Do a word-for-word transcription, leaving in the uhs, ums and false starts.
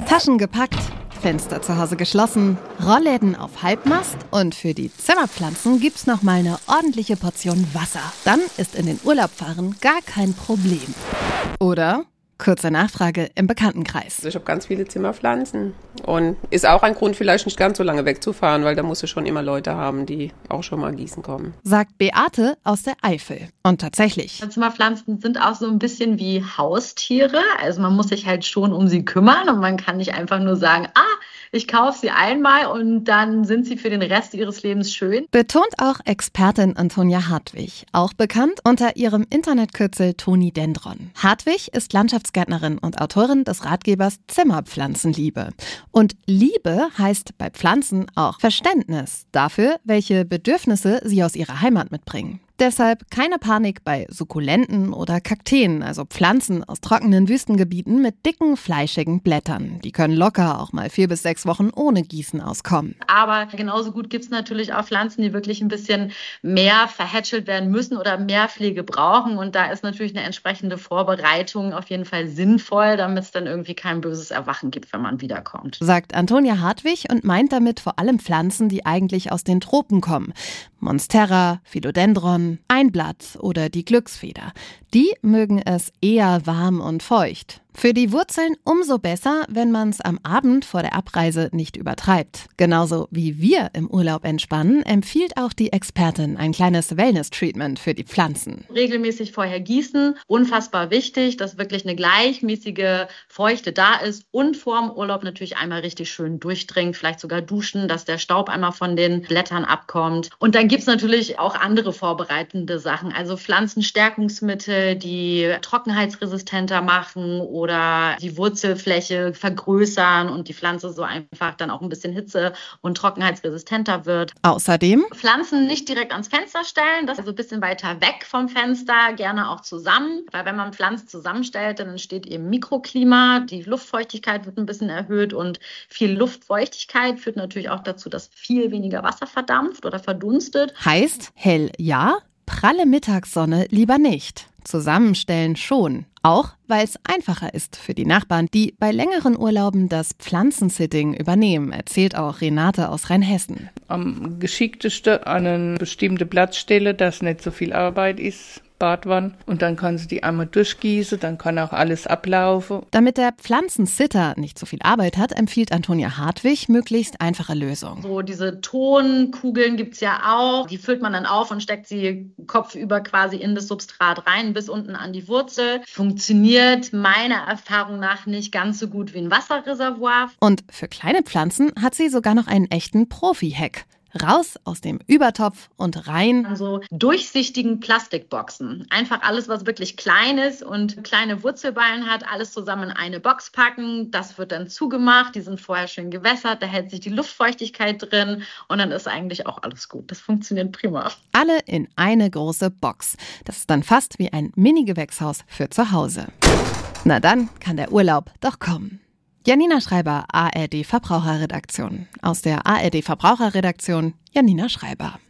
Taschen gepackt, Fenster zu Hause geschlossen, Rollläden auf Halbmast und für die Zimmerpflanzen gibt's noch mal eine ordentliche Portion Wasser. Dann ist in den Urlaub fahren gar kein Problem. Oder? Kurze Nachfrage im Bekanntenkreis. Ich habe ganz viele Zimmerpflanzen und ist auch ein Grund, vielleicht nicht ganz so lange wegzufahren, weil da musst du schon immer Leute haben, die auch schon mal gießen kommen. Sagt Beate aus der Eifel. Und tatsächlich. Zimmerpflanzen sind auch so ein bisschen wie Haustiere. Also man muss sich halt schon um sie kümmern und man kann nicht einfach nur sagen, ah, ich kaufe sie einmal und dann sind sie für den Rest ihres Lebens schön. Betont auch Expertin Antonia Hartwig, auch bekannt unter ihrem Internetkürzel Tonidendron. Hartwig ist Landschaftsgärtnerin und Autorin des Ratgebers Zimmerpflanzenliebe. Und Liebe heißt bei Pflanzen auch Verständnis dafür, welche Bedürfnisse sie aus ihrer Heimat mitbringen. Deshalb keine Panik bei Sukkulenten oder Kakteen, also Pflanzen aus trockenen Wüstengebieten mit dicken, fleischigen Blättern. Die können locker auch mal vier bis sechs Wochen ohne Gießen auskommen. Aber genauso gut gibt es natürlich auch Pflanzen, die wirklich ein bisschen mehr verhätschelt werden müssen oder mehr Pflege brauchen. Und da ist natürlich eine entsprechende Vorbereitung auf jeden Fall sinnvoll, damit es dann irgendwie kein böses Erwachen gibt, wenn man wiederkommt. Sagt Antonia Hartwig und meint damit vor allem Pflanzen, die eigentlich aus den Tropen kommen. Monstera, Philodendron, Einblatt oder die Glücksfeder. Die mögen es eher warm und feucht. Für die Wurzeln umso besser, wenn man es am Abend vor der Abreise nicht übertreibt. Genauso wie wir im Urlaub entspannen, empfiehlt auch die Expertin ein kleines Wellness-Treatment für die Pflanzen. Regelmäßig vorher gießen, unfassbar wichtig, dass wirklich eine gleichmäßige Feuchte da ist und vor dem Urlaub natürlich einmal richtig schön durchdringt, vielleicht sogar duschen, dass der Staub einmal von den Blättern abkommt. Und dann gibt es natürlich auch andere vorbereitende Sachen, also Pflanzenstärkungsmittel, die trockenheitsresistenter machen oder oder die Wurzelfläche vergrößern und die Pflanze so einfach dann auch ein bisschen hitze- und trockenheitsresistenter wird. Außerdem Pflanzen nicht direkt ans Fenster stellen, das ist so ein bisschen weiter weg vom Fenster, gerne auch zusammen, weil wenn man Pflanzen zusammenstellt, dann entsteht eben Mikroklima, die Luftfeuchtigkeit wird ein bisschen erhöht und viel Luftfeuchtigkeit führt natürlich auch dazu, dass viel weniger Wasser verdampft oder verdunstet. Heißt, hell ja, pralle Mittagssonne lieber nicht. Zusammenstellen schon. Auch, weil es einfacher ist für die Nachbarn, die bei längeren Urlauben das Pflanzensitting übernehmen, erzählt auch Renate aus Rheinhessen. Am geschicktesten an eine bestimmte Blattstelle, dass nicht so viel Arbeit ist. Badwanne und dann kann sie die einmal durchgießen, dann kann auch alles ablaufen. Damit der Pflanzensitter nicht so viel Arbeit hat, empfiehlt Antonia Hartwig möglichst einfache Lösungen. So diese Tonkugeln gibt's ja auch, die füllt man dann auf und steckt sie kopfüber quasi in das Substrat rein, bis unten an die Wurzel. Funktioniert meiner Erfahrung nach nicht ganz so gut wie ein Wasserreservoir. Und für kleine Pflanzen hat sie sogar noch einen echten Profi-Hack. Raus aus dem Übertopf und rein. An so durchsichtigen Plastikboxen. Einfach alles, was wirklich klein ist und kleine Wurzelballen hat, alles zusammen in eine Box packen. Das wird dann zugemacht. Die sind vorher schön gewässert. Da hält sich die Luftfeuchtigkeit drin und dann ist eigentlich auch alles gut. Das funktioniert prima. Alle in eine große Box. Das ist dann fast wie ein Mini-Gewächshaus für zu Hause. Na dann kann der Urlaub doch kommen. Janina Schreiber, A R D Verbraucherredaktion. Aus der A R D Verbraucherredaktion, Janina Schreiber.